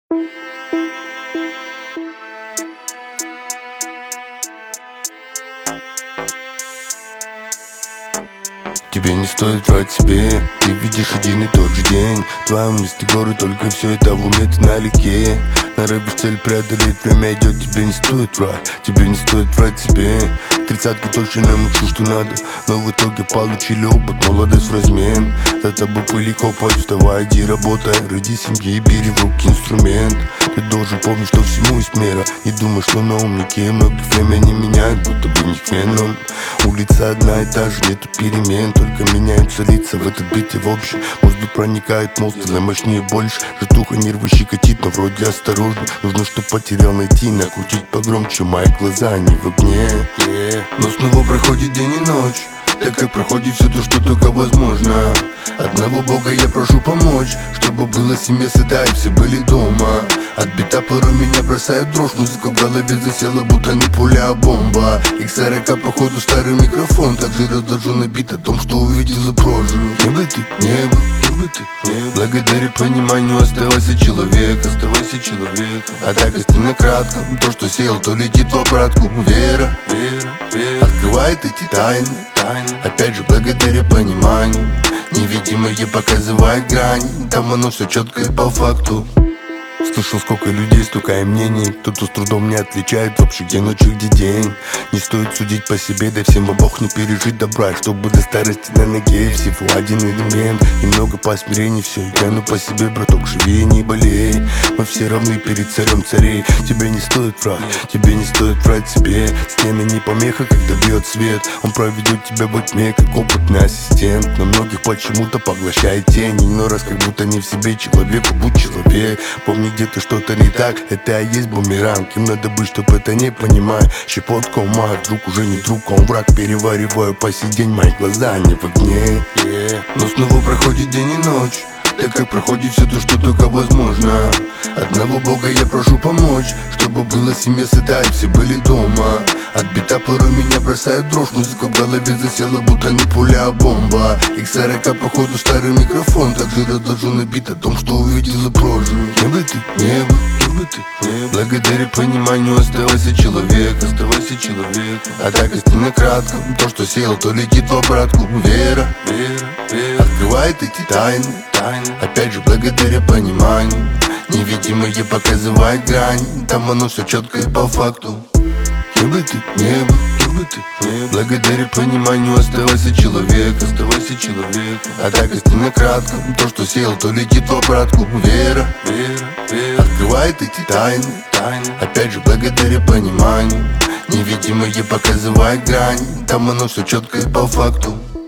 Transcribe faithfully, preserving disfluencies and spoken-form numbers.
Тебе не стоит врать себе, ты видишь один и тот же день. В твоем месте горы, только все это в уме, ты налегке. Норовишь цель преодолеть, время идет, тебе не стоит врать. Тебе не стоит врать себе. Тридцатки точно нам учу, что надо, но в итоге получили опыт, молодость в размен. За тобой пыли копать, вставай, иди работай, роди семьи и бери в руки инструмент. Ты должен помнить, что всему есть мера. Не думай, что на умнике многие время не меняют, будто бы не феном. Улица одна и та же, нету перемен, только меняются лица в этой битве в общем. Воздух проникает, монстры мощнее больше. Житуха нервы щекотит, но вроде осторожно. Нужно, что потерял, найти, накрутить погромче. Мои глаза, они в огне, yeah. Но снова проходит день и ночь, так как проходит все то, что только возможно. Одного Бога я прошу помочь, чтобы была семья сыта и все были дома. Отбита порой меня бросает дрожь, музыка в голове засела, будто не пуля, а бомба. икс сорок походу старый микрофон, также раздражен бит о том, что увидел и прожил. Не бы ты, не бы, не бы ты, не бы. Благодаря пониманию оставайся человек, оставайся человек. А так если кратко, то, что сел, то летит в обратку. Вера, вера, вера открывает эти тайны, тайны. Опять же благодаря пониманию, невидимое показывает грани, там оно все четко и по факту. Слышал, сколько людей, столько и мнений. Кто-то с трудом не отличает вообще, где ночь и где день. Не стоит судить по себе, да всем обох не пережить добра. Чтобы до старости на ноге всего один элемент. Немного по смирению, все, я ну по себе, браток, живи и не болей. Мы все равны перед царем царей. Тебе не стоит врать, тебе не стоит врать себе. Стены не помеха, когда бьет свет. Он проведет тебя во тьме, как опытный ассистент. Но многих почему-то поглощает тени. Но раз как будто не в себе, человеку будь человек. Помни, где-то что-то не так, это и есть бумеранг. Им надо быть, чтоб это не понимать. Щепотка ума, друг уже не друг, а он враг. Перевариваю по сей день, мои глаза не в огне, yeah. Но снова проходит день и ночь, так как проходит все то, что только возможно. Одного Бога я прошу помочь, чтобы была семья сыта и все были дома. Отбита порой меня бросает дрожь, музыка в голове засела, будто не пуля, а бомба. икс сорок походу старый микрофон, также раздражен бит о том, что увидел и прожил. Не бы ты, не бы, не бы ты, не бы. Благодаря пониманию оставайся человек, оставайся человек. А так если кратко, то, что сел, то летит в обратку. Вера, вера, вера открывает эти тайны, тайны. Опять же благодаря пониманию, невидимое показывает грани, там оно все четко и по факту. Не бы ты, не бы, не бы ты, не бы. Благодаря пониманию оставайся человек, оставайся человек. А так если кратко, то, что сел, то летит в обратку. Вера, вера, вера открывает эти тайны, тайны. Опять же благодаря пониманию, невидимое показывает грани, там оно все четко и по факту.